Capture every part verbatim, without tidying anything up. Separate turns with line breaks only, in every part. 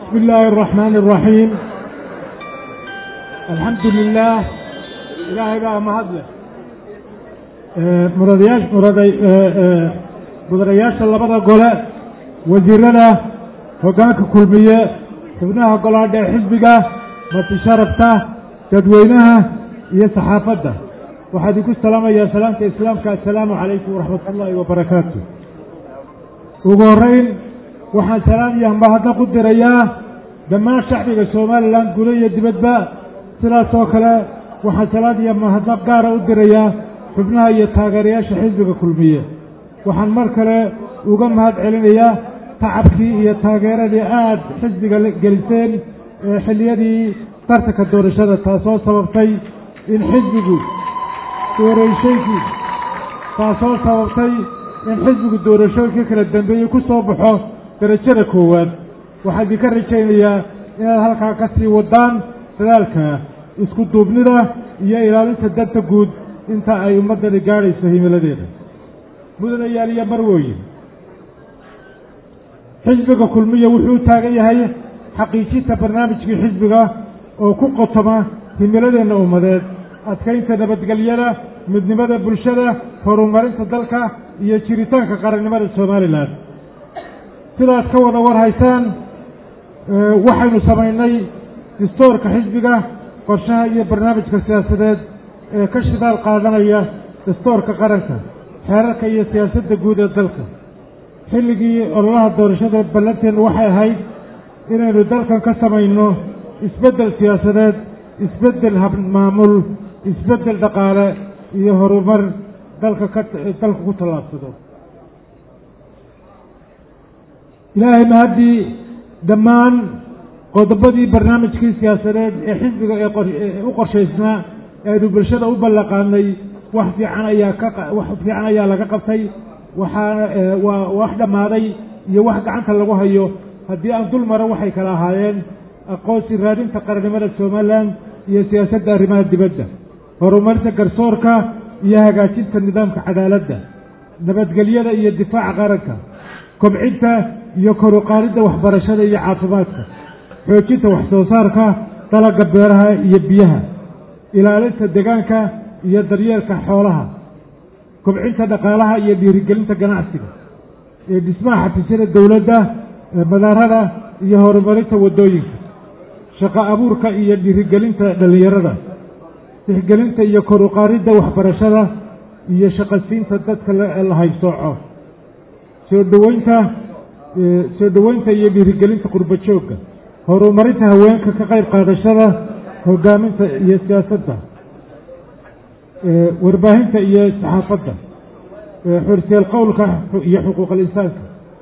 بسم الله الرحمن الرحيم. الحمد لله إلهي بقى مهدله مرضياش مرضي مدرياش اللي بدأ قوله وزيرنا وقانك كلمية تبناها قوله ده حزبك ما تشاربته تدوينها هي صحافته وحد يقول السلام يا سلام كإسلامك السلام عليكم ورحمة الله وبركاته. وقورين waxaan salaamiyaa mahadnaq u dirayaa dhammaan shacbiga Soomaaliland gulaya dibadba sidaas oo kale waxaan salaamiyaa mahadnaq gaar ah u dirayaa xubnaha iyo taageerayaasha xisbiga kulmiye waxaan mar kale uga mahad celinayaa tacabkii iyo taageeradii aad xisbiga geliseen xilliyadii tartanka doorashada taasoo sababtay in xisbigu doorashooyinkii taasoo sababtay in xisbigu doorashooyinkii kala dambeeyay ku soo baxo درجة كوان واحد يكرر يا إلى هالك كسي ودان ذلك يسكت بنده يا إلى سدد تجود أنت أي مدة رجالي سهيم لدينا مدن يالي مروي حزبك كل مية وحوت تاجي هاي حقيقة برنامج في حزبك أو كقطمة في ملدنا ومدد أتكلم كذا بتقلينا من مدى برشلة فرمارين تدلك يشريتان كقرن مدى الصوماليلان sidaas ka wada war haysaan waxaynu samaynay dastuurka xisbiga qorshaha iyo barnaamijka siyaasadeed ee ka shidaal qaadanaya dastuurka qaranka xeerarka iyo siyaasadda guud ee dalka xilligii ololaha doorashada ballanteenu waxay ahayd inaynu dalkan ka samayno isbeddel siyaasadeed isbeddel maamul isbeddel dhaqaale iyo horumar dalka ka dalka ku tallaabsado إلهي مهدي دمان قضبضي برنامج كي سياسات حزبك أقرشيسنا أدو برشاد أبلغ عني وحفي عنا يا كق وحفي عنا يا لك قفتي وح وواحدة ماضي يوحد عنك اللي هيو هدي أن طول مرة وحي كلاهين أقوسي رادين تقرن مرة سومالان هي سياسات الرماد دبدة ورمرت كرسوركا هي هجاتيت النظام كعدالة نبت قليلة هي الدفاع غاركا كبعدة يكون قارده وحبرشده iyo caafimaadka xoojinta wax soo saarka talaga beeraha iyo biyaha ilaalinta deegaanka iyo daryeelka xoolaha kobcinta dhaqaalaha iyo dhiirigelinta ganacsiga ee dhismaha xafiisyada dawladda madaarada iyo horumarinta wadooyinka shaqo abuurka iyo dhiirigelinta dhalinyarada tixgelinta iyo kor u qaadida waxbarashada iyo shaqasiinta dadka la haysooco soo dhaweynta soo dhaweynta iyo dhiirigelinta qurba joogga horumarinta haweenka ka qayb qaadashada hogaaminta iyo siyaasadda warbaahinta iyo saxaafadda xurriyadda qowlka iyo xuquuqda insaanka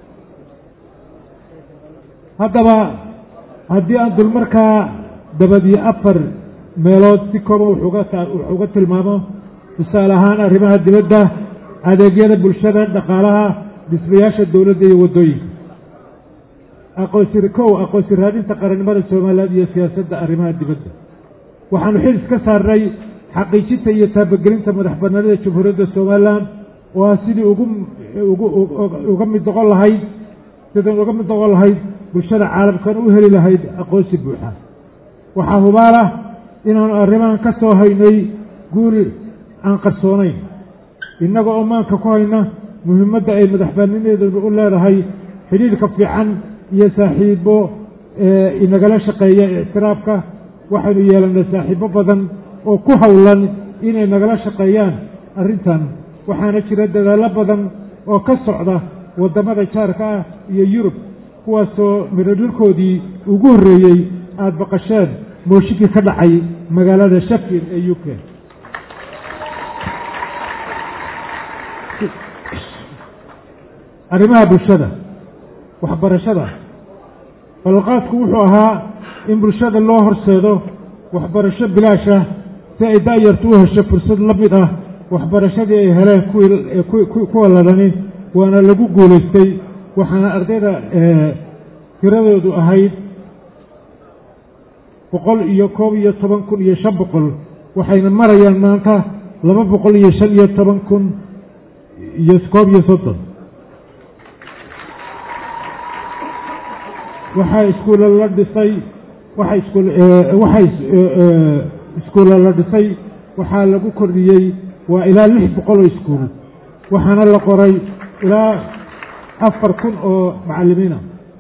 haddaba haddii aan dulmarkaa dabadii afar meelood si kooban wuxuuga tilmaamo tusaale ahaan arrimaha dibadda adeegyada bulshada dhaqaalaha dhismayaasha dawladda iyo wadooyinka aqoonsi kow aqoonsi raadinta qarannimada Soomaaliland iyo siyaasadda arrimaha dibadda waxaanu xil iska saarnay xaqiijinta iyo taabagelinta madaxbannaanida jamhuuriyadda Soomaaliland oo sidii ugu uga mid noqon lahayd sidii uga mid noqon lahayd bulshada caalamkan u heli lahayd aqoonsi buuxa waxaa hubaala inaanu arrimahan ka soo haynay guul aan qarsoonayn innaga oo maanka ku hayna muhiimadda ay madaxbannaanideedu u leedahay xiriirka fiican iyo saaxiibo inagala shaqeeya ictiraafka waxaynu yeelanay saaxiibo badan oo ku hawlan inay nagala shaqeeyaan arrintan waxaana jira dadaallo badan oo ka socda waddamada jaarka ah iyo Yurub kuwaasoo miradhulkoodii ugu horreeyey aad baqasheen mooshikii ka dhacay magaalada Sheffield ee U K arrimaha bulshada waxbarashada balqaadku wuxuu ahaa in bulshada loo horseedo waxbarasho bilaash ah si ay daayartu u hesho fursad la mid ah waxbarashadii ay heleen kuwa ladani waana lagu guulaystay waxaana ardayda tiradoodu ahayd boqol iyo koob iyo toban kun iyo shan boqol waxayna marayaan maanta laba boqol iyo shan iyo toban kun iyo koob iyo soddon waxaa iskuulla la dhisay waxaa iskuul waxaa iskuulla la dhisay waxaa lagu kordhiyey waa ilaa lix boqol oo iskuul waxaana la qoray ilaa afar kun oo macallimiina.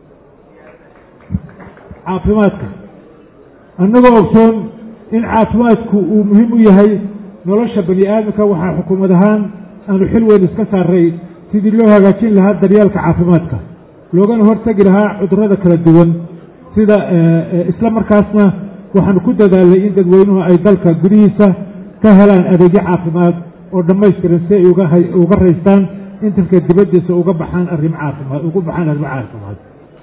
caafimaadka annagoo ogsoon in caafimaadku uu muhiim u yahay nolosha bani aadamka waxaa xukuumad ahaan aanu xil weyn iska saaray sidii loo hagaajin lahaa daryeelka caafimaadka loogana hortegi lahaa cudurrada kala duwan sida isla markaasna waxaanu ku dadaalay in dadweynuhu ay dalka gudihiisa ka helaan adeegyo caafimaad oo dhammaystiran si ay uga raystaan in dalka dibaddiisa uga baxaan arrimo caafimaad ugu baxaan arrimo caafimaad.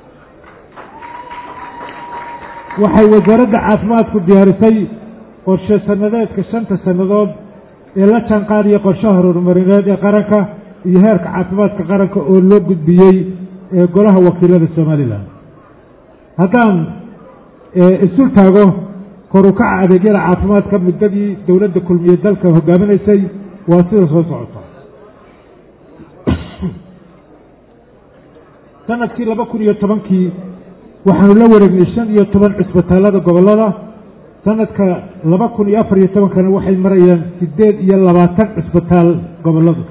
waxay wasaaradda caafimaadku diyaarisay qorshe sanadeedka shanta sannadood ee la jaanqaadiya qorshaha horumarineed ee qaranka iyo heerka caafimaadka qaranka oo loo gudbiyey ee golaha wakiilada somalilan. haddaan isul taago kor u kaca adeegyada caafimaadka muddadii dowladda kulmiye dalka hogaaminaysay waa sida soo socota. sanadkii laba kun iyo tobankii waxaanu la wareegnay shan iyo toban cisbitaalada gobollada. sanadka laba kun iyo afar iyo tobankana waxay marayaan siddeed iyo labaatan cisbitaal gobolladu.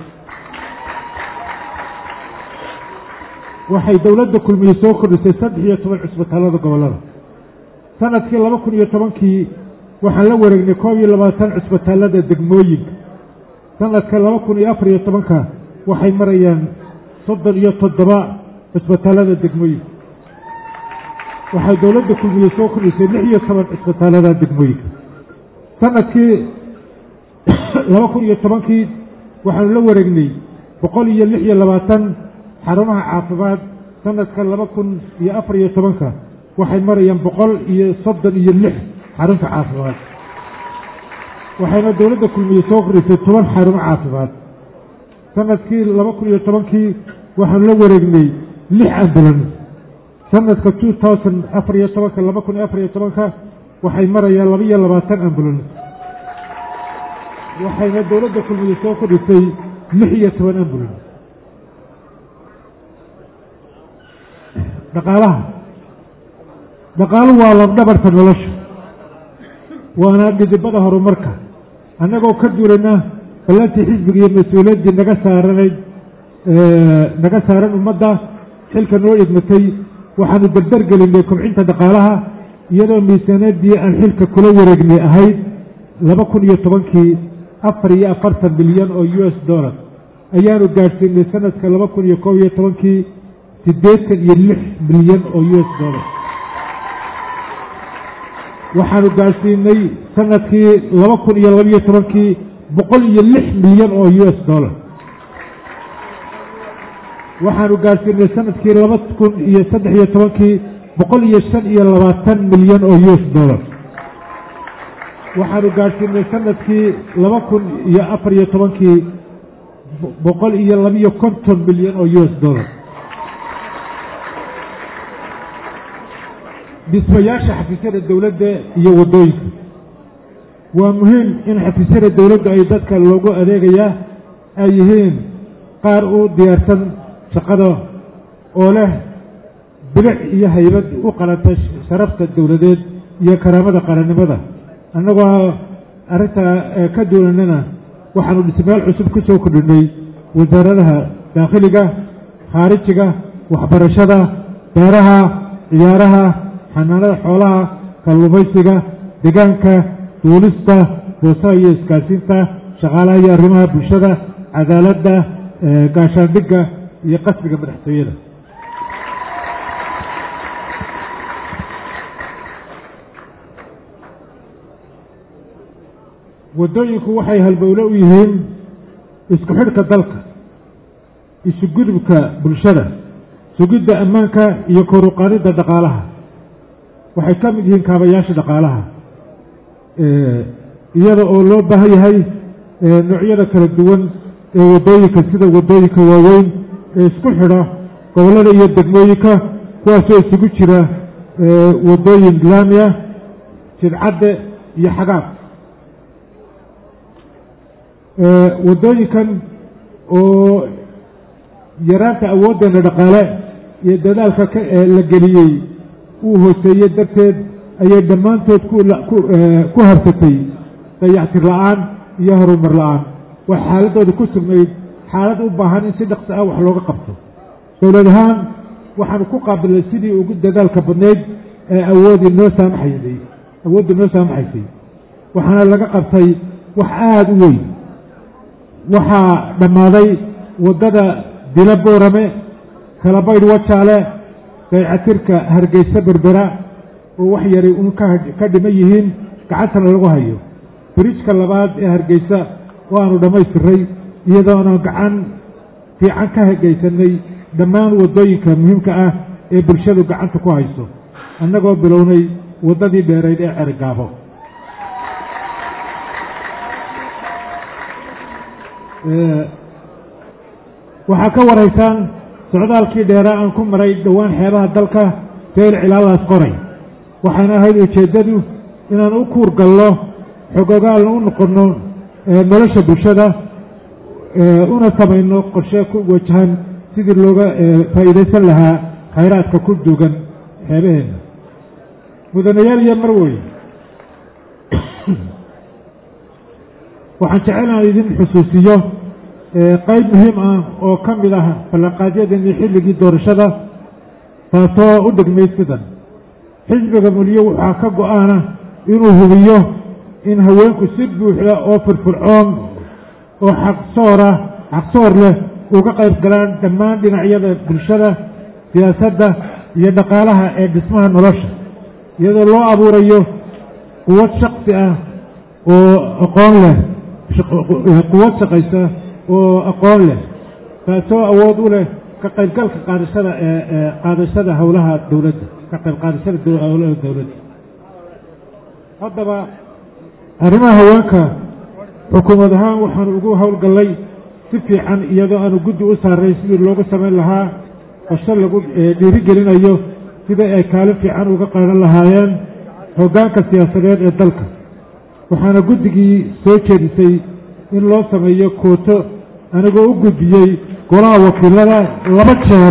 waxay dowladda kulmiye soo kordhisay saddex iyo toban cisbitaalada gobollada. sanadkii laba kun iyo tobankii waxaan la wareegnay koob iyo labaatan cisbitaalada degmooyinka. sanadka laba kun iyo afar iyo tobanka waxay marayaan soddon iyo toddoba cisbitaalada degmooyinka. waxay dowladda kulmiye soo kordhisay lix iyo toban cisbitaalada degmooyinka. sanadkii laba kun iyo tobankii waxaanu la wareegnay boqol iyo lix iyo labaatan xarumaha caafimaad. sanadka laba kun iyo afar iyo tobanka waxay marayaan boqol iyo soddon iyo lix xarunta caafimaad. waxayna dowladda kulmiye soo kordhisay toban xarumo caafimaad. sanadkii laba kun iyo tobankii waxaanu la wareegnay lix ambulan. sanadka two thousand afar iyo tobanka laba kun iyo afar iyo tobanka waxay marayaan laba iyo labaatan ambulan. waxayna dowladda kulmiye soo kordhisay lix iyo toban ambulan. dhaqaalaha dhaqaaluhu waa labdhabarta nolosha waana dhidibada horumarka. annagoo ka duulayna ballantii xisbiga iyo mas-uuliyaddii naga saaranayd naga saaran ummadda xilka noo idmatay waxaanu dardar gelinay kobcinta dhaqaalaha iyadoo miisaaniyadii aan xilka kula wareegnay ahayd laba kun iyo tobankii afar iyo afartan bilyan oo u s dollar ayaanu gaadhsiinay sanadka laba kun iyo koob iyo tobankii siddeetan iyo lix bilyan oo u s dollar. waxaanu gaadhsiinay sanadkii laba kun iyo labaiyo tobankii boqol iyo lix milyan oo u s dollar. waxaanu gaadhsiinay sanadkii laba kun iyo saddex iyo tobankii boqol iyo shan iyo labaatan milyan oo u s dollar. waxaanu gaadhsiinay sanadkii laba kun iyo afar iyo tobankii boqol iyo labaiyo konton milyan oo u s dollar. dhismayaasha xafiisyada dowladda iyo waddooyinka waa muhiim in xafiisyada dowladda ay dadka loogu adeegayaa ay yihiin qaar u diyaarsan shaqada oo leh bilic iyo haybad u qalanta sharafta dowladeed iyo karaamada qarannimada. annagoo arrintaa ka duulanana waxaanu dhismayaal cusub ku soo kordhinay wasaaradaha daakhiliga, khaarijiga, waxbarashada, beeraha, ciyaaraha, xanaanada xoolaha, kalluumaysiga, deegaanka, duulista, boosaha iyo isgaarsiinta, shaqaalaha iyo arrimaha bulshada, cadaaladda, gaashaandhigga iyo qasriga madaxtooyada. waddooyinku waxay halbowle u yihiin isku xidhka dalka, isu gudubka bulshada, sugidda ammaanka iyo kor u qaadidda dhaqaalaha. waxay ka mid yihiin kaabayaasha dhaqaalaha iyada oo loo baahan yahay noocyada kala duwan ee waddooyinka sida waddooyinka waaweyn ee isku xidha gobollada iyo degmooyinka kuwaasoo isugu jira waddooyin laamiya, jidcadde iyo xagaab. waddooyinkan oo yaraanta awooddeena dhaqaale iyo dadaalka la geliyey uu hooseeyey darteed ayay dhammaantood ku habsatay dayactir la'aan iyo horumar la'aan wax xaaladooda ku sugnayd xaalad u baahan in si dhaqso ah wax looga qabto dowlad ahaan waxaanu ku qaabilay sidii ugu dadaalka badnayd ee awoodii noo saamaxaysay awoodda noo saamaxaysay waxaana laga qabtay wax aada u weyn waxaa dhammaaday waddada dila boorame kalabaydh wajaale daycatirka hargeysa berbera oo wax yaray un ka dhiman yihiin gacantana lagu hayo biriijka labaad ee hargeysa oo aanu dhammaystiray iyadoona gacan fiican ka hagaysanay dhammaan waddooyinka muhiimka ah ee bulshadu gacanta ku hayso annagoo bilownay waddadii dheerayd ee cergaabo waxaa ka waraysaan socdaalkii dheeraa aan ku maray dhowaan xeebaha dalka seyl cilaalaas qoray waxaana ahayd ujeeddadu inaan u kuur gallo xogogaalna u noqonno nolosha bulshada una samayno qorshe ku wajahan sidii looga faa'iidaysan lahaa khayraadka ku duugan xeebaheenna mudanayaal iyo marwey waxaan jecel inaan idin xusuusiyo qayb muhiim ah oo ka mid ah ballanqaadyadeenii xilligii doorashada taasoo u dhegmay sidan xisbiga mulyo waxaa ka go-aana inuu hubiyo in haweenku si buuxda oo firfircoon oo xaqsoora xaqsoor leh uga qayb galaan dhammaan dhinacyada bulshada siyaasadda iyo dhaqaalaha ee dhismaha nolosha iyadoo loo abuurayo quwad shaksi ah oo aqoon leh quwad shaqaysa oo aqoon leh taasoo awood u leh ka qaybgalka qaadashada ee qaadashada howlaha dowladda ka qayb qaadashada howlaha dowladda haddaba arrimaha haweenka xukuumad ahaan waxaanu ugu howlgallay si fiican iyadoo aanu guddi u saaray sidii loogu samayn lahaa qorshe lagu dhiirigelinayo sida ay kaalin fiican uga qaadan lahaayeen hoggaanka siyaasadeed ee dalka waxaana guddigii soo jeedisay in loo sameeyo kooto anigoo u gudbiyey golaha wakiilada laba jeer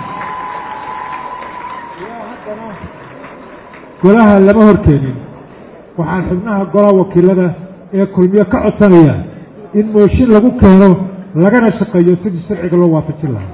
golaha lama horkeenin waxaan xubnaha golaha wakiilada ee kulmiyo ka codsanaya in mooshin lagu keeno lagana shaqeeyo sidii sharciga loo waafajin lahaa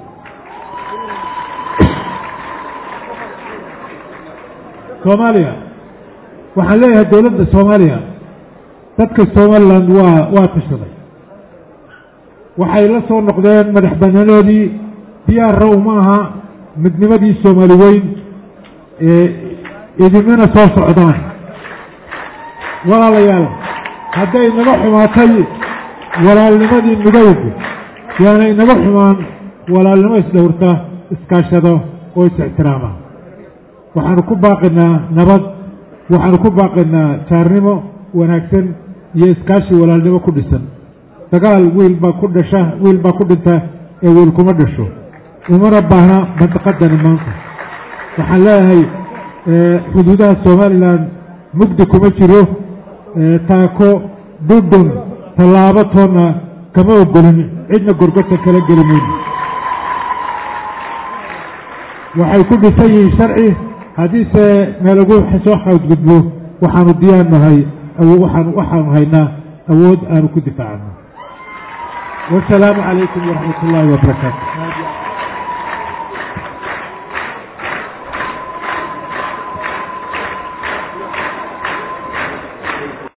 soomaaliya waxaan leeyahay dowladda soomaaliya dadka somaliland waa waa tashaday waxay la soo noqdeen madax banaanoodii diyaarra uma aha midnimadii soomaali weyn ee idinmana soo socdaan walaalayaal hadday naga xumaatay walaalnimadii midowga yaana inaga xumaan walaalnimo isdhowrta iskaashado oo is-ixtiraama waxaanu ku baaqinaa nabad waxaanu ku baaqinaa jaarnimo wanaagsan iyo iskaashi walaalnimo ku dhisan dagaal wiil baa ku dhasha wiil baa ku dhinta ee wiil kuma dhasho umana baahna mandaqadani maanta waxaan leeyahay xuduudaha somalilan mugdi kuma jiro taako dhudhun tallaabo toonna kama ogolin cidna gorgorta kala geli mayno waxay ku dhisan yihiin sharci haddiise meelagu soo xadgudbo waxaanu diyaar nahay waxaan waxaanu haynaa awood aanu ku difaacano wasalaamu calaykum waraxmat ullaahi wabarakaatu